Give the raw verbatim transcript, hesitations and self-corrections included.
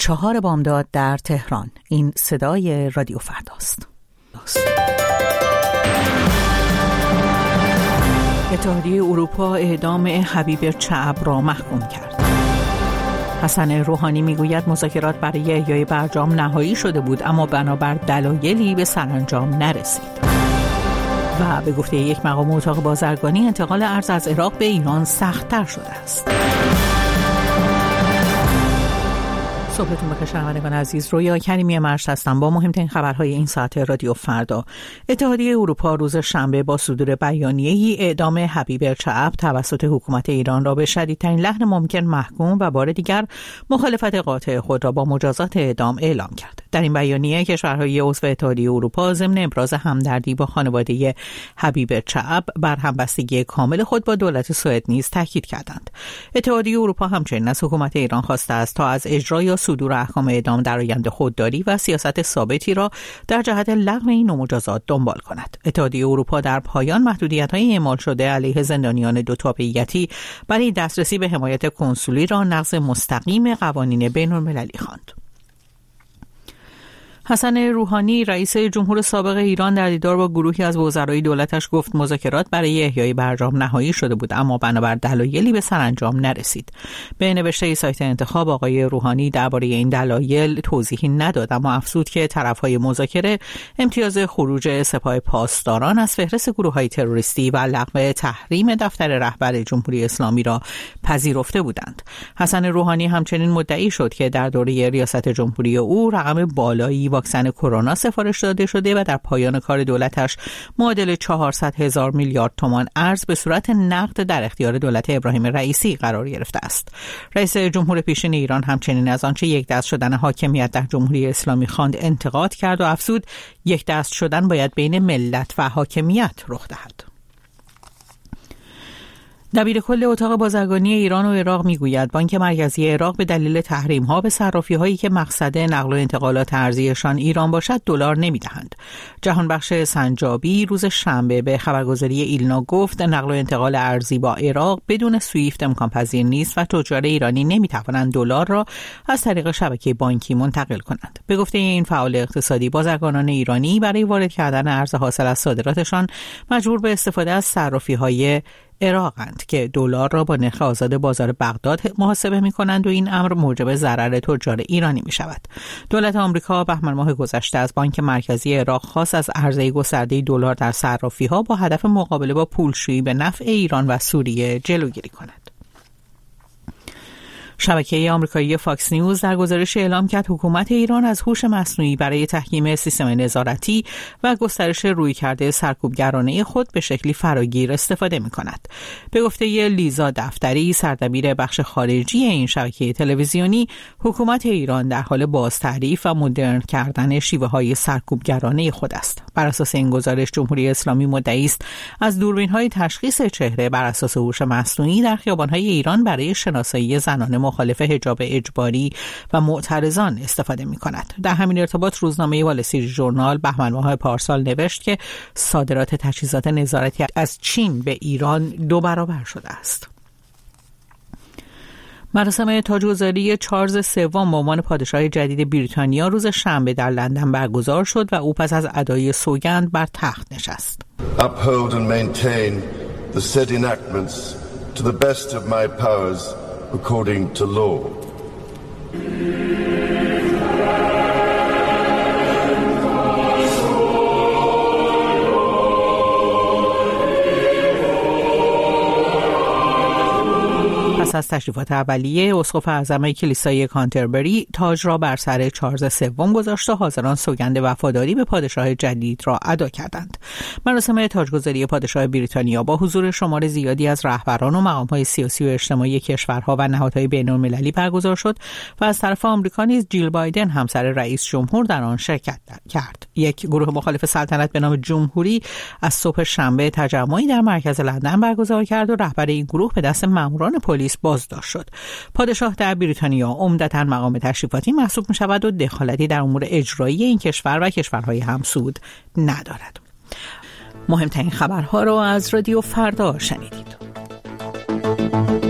چهار بامداد در تهران. این صدای رادیو فرداست. اتحادیه اروپا اعدام حبیب چعب را محکوم کرد. حسن روحانی میگوید مذاکرات برای احیای برجام نهایی شده بود، اما بنابر دلایلی به سرانجام نرسید. و به گفته یک مقام اتاق بازرگانی انتقال ارز از عراق به ایران سخت‌تر شده است. صبحتون بخیر شنوندگان عزیز. رویا کریمی مرشد هستم با مهمترین خبرهای این ساعت رادیو فردا. اتحادیه اروپا روز شنبه با صدور بیانیه‌ای اعدام حبیب چعب توسط حکومت ایران را به شدیدترین لحن ممکن محکوم و بار دیگر مخالفت قاطع خود را با مجازات اعدام اعلام کرد. در این بیانیه کشورهای عضو اتحادیه اروپا ضمن ابراز همدردی با خانواده حبیب چعب بر همبستگی کامل خود با دولت سوئد نیز تاکید کردند. اتحادیه اروپا همچنین از حکومت ایران خواسته است تا از اجرا یا صدور احکام اعدام در آینده خودداری و سیاست ثابتی را در جهت لغو این نوع مجازات دنبال کند. اتحادیه اروپا در پایان محدودیت‌های اعمال شده علیه زندانیان دو تابعیتی برای دسترسی به حمایت کنسولی را نقض مستقیم قوانین بین‌المللی خواند. حسن روحانی رئیس جمهور سابق ایران در دیدار با گروهی از وزرای دولتش گفت مذاکرات برای احیای برجام نهایی شده بود، اما بنابر دلایلی به سرانجام نرسید. به نوشته سایت انتخاب آقای روحانی درباره این دلایل توضیحی نداد، اما افزود که طرفهای مذاکره امتیاز خروج سپاه پاسداران از فهرست گروه‌های تروریستی و لغو تحریم دفتر رهبر جمهوری اسلامی را پذیرفته بودند. حسن روحانی همچنین مدعی شد که در دوره ریاست جمهوری او رقم بالایی واکسن کرونا سفارش داده شده و در پایان کار دولتش معادل چهارصد هزار میلیارد تومان ارز به صورت نقد در اختیار دولت ابراهیم رئیسی قرار گرفته است. رئیس جمهور پیشین ایران همچنین از آنچه یک دست شدن حاکمیت در جمهوری اسلامی خواند انتقاد کرد و افزود یک دست شدن باید بین ملت و حاکمیت رخ دهد. دبیر کل اتاق بازرگانی ایران و عراق میگوید بانک مرکزی عراق به دلیل تحریم‌ها به صرافی‌هایی که مقصد نقل و انتقالات ارزیشان ایران باشد دلار نمی‌دهند. جهانبخش سنجابی روز شنبه به خبرگزاری ایلنا گفت نقل و انتقال ارزی با عراق بدون سویفت امکان پذیر نیست و تجار ایرانی نمی‌توانند دلار را از طریق شبکه بانکی منتقل کنند. به گفته این فعال اقتصادی، بازرگانان ایرانی برای وارد کردن ارز حاصل از صادراتشان مجبور به استفاده از صرافی‌های عراقند که دلار را با نرخ آزاد بازار بغداد محاسبه می‌کنند و این امر موجب ضرر تجار ایرانی می‌شود. دولت آمریکا بهمن ماه گذشته از بانک مرکزی عراق خواست از عرضه گسترده دلار در صرافی‌ها با هدف مقابله با پولشویی به نفع ایران و سوریه جلوگیری کند. شبکه آمریکایی فاکس نیوز در گزارش اعلام کرد حکومت ایران از هوش مصنوعی برای تحکیم سیستم نظارتی و گسترش رویکرد سرکوبگرانه خود به شکلی فراگیر استفاده می‌کند. به گفته لیزا دفتری، سردبیر بخش خارجی این شبکه تلویزیونی، حکومت ایران در حال بازتعریف و مدرن کردن شیوه‌های سرکوبگرانه خود است. بر اساس این گزارش جمهوری اسلامی مدعی است از دوربین‌های تشخیص چهره بر اساس هوش مصنوعی در خیابان‌های ایران برای شناسایی زنان مخالف حجاب اجباری و معترضان استفاده می کند. در همین ارتباط روزنامه وال استریت ژورنال بهمن ماه پارسال نوشت که صادرات تجهیزات نظارتی از چین به ایران دو برابر شده است. مراسم تاجگذاری چارلز سوم به عنوان پادشاه جدید بریتانیا روز شنبه در لندن برگزار شد و او پس از ادای سوگند بر تخت نشست. Uphold and maintain the said enactments to the best of my powers according to law. پس از تشریفات اولیه، اسقف اعظم کلیسای کانتربری تاج را بر سر چارلز سوم گذاشت و حاضران سوگند وفاداری به پادشاه جدید را ادا کردند. مراسم تاجگذاری پادشاه بریتانیا با حضور شمار زیادی از رهبران و مقام‌های سیاسی و اجتماعی کشورها و نهادهای بین‌المللی برگزار شد و از طرف آمریکا نیز جیل بایدن همسر رئیس جمهور در آن شرکت کرد. یک گروه مخالف سلطنت به نام جمهوری از صبح شنبه تجمعی در مرکز لندن برگزار کرد و رهبر این گروه به دست ماموران پلیس بازداشت شد. پادشاه در بریتانیا عمدتاً مقام تشریفاتی محسوب می‌شود و دخالتی در امور اجرایی این کشور و کشورهای همسود ندارد. مهمترین خبرها را از رادیو فردا شنیدید.